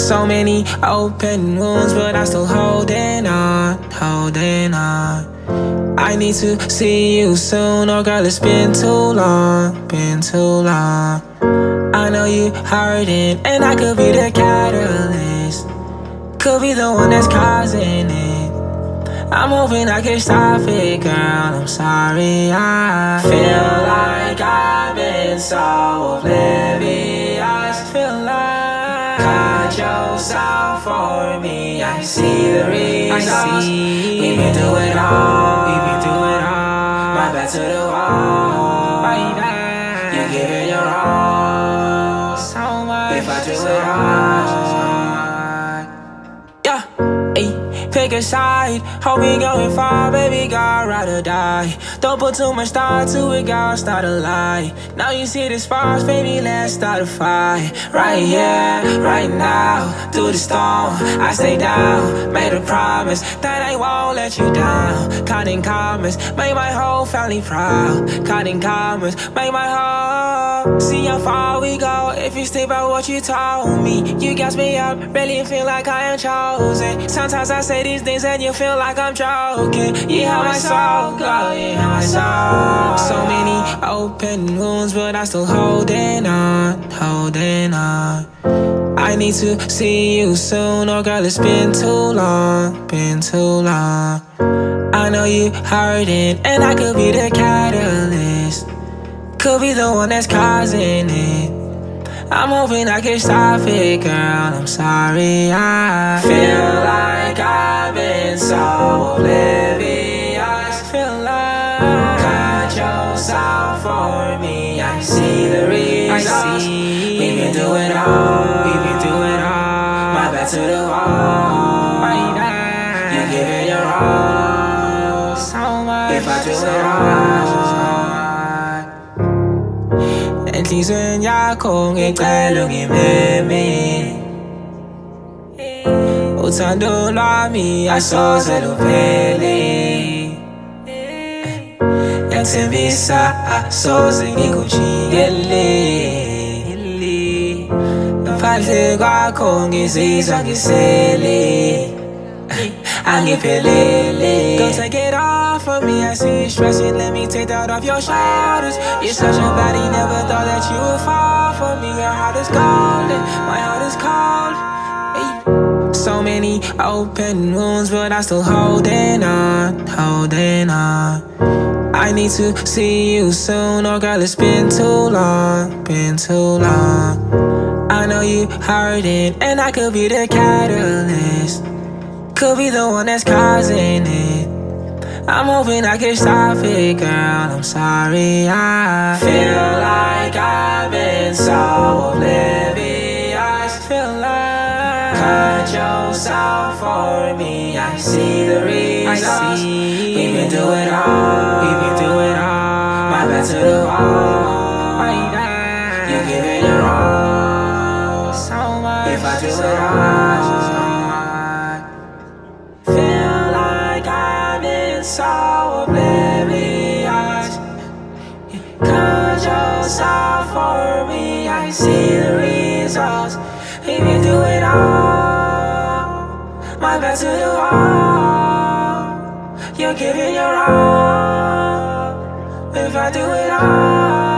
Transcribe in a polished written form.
So many open wounds, but I'm still holding on, holding on. I need to see you soon, oh girl, it's been too long, been too long. I know you hurting, and I could be the catalyst, could be the one that's causing it. I'm hoping I can stop it, girl, I'm sorry. I feel like I've been so oblivious, feel like cut yourself for me. I see the results, we've been through it all, we've been through it all. My back to the wall, you give it your all, so much if I do it all. Yeah, ayy, pick a side, hope we going far, baby girl, ride or die. Don't put too much thought to it, girl, start a lie. Now you see the sparks, baby, let's start a fight. Right here, right now, through the storm, I stay down, made a promise that I won't let you down. Counting commas, make my whole family proud. Counting commas, make my whole. See how far we go, if you stick by what you told me. You gas me up, really feel like I am chosen. Sometimes I say these things and you feel like I'm joking. You have my soul, girl, you have my soul. So many open wounds, but I'm still holding on, holding on. I need to see you soon, oh girl, it's been too long, been too long. I know you hurting, and I could be the catalyst, could be the one that's causing it. I'm hoping I can stop it, girl, I'm sorry. I feel like I've been so oblivious, feel like cut yourself for me. I see the results, we've been through it all, we've been through it all. My back to the wall, you give it your all, so much if I do it all. Enhlizweni yakho ngicela ungimeme, uthando lwami asoze luphele. Yathembisa asoze ngikujikele, ngaphandle kwakho ngizizwa ngisele, angiphelele. Go take it off of me, I see you stressing, let me take that off your shoulders. You're such a baddie, never thought that you would fall for me. Your heart is golden, my heart is cold. Hey. So many open wounds, but I'm still holding on, holding on. I need to see you soon, oh girl, it's been too long, been too long. I know you hurting, and I could be the catalyst, could be the one that's causing it. I'm hoping I can stop it, girl, I'm sorry. I feel like I've been so oblivious, feel like cut yourself for me. I see the results, we've been through it all, we've been through it all. My back to the wall, you give it your all, so much if I do it all. Feel like I've been so oblivious, cut yourself for me. I see the results, we've been through it all. My back to the wall, you're giving your all, if I do it all.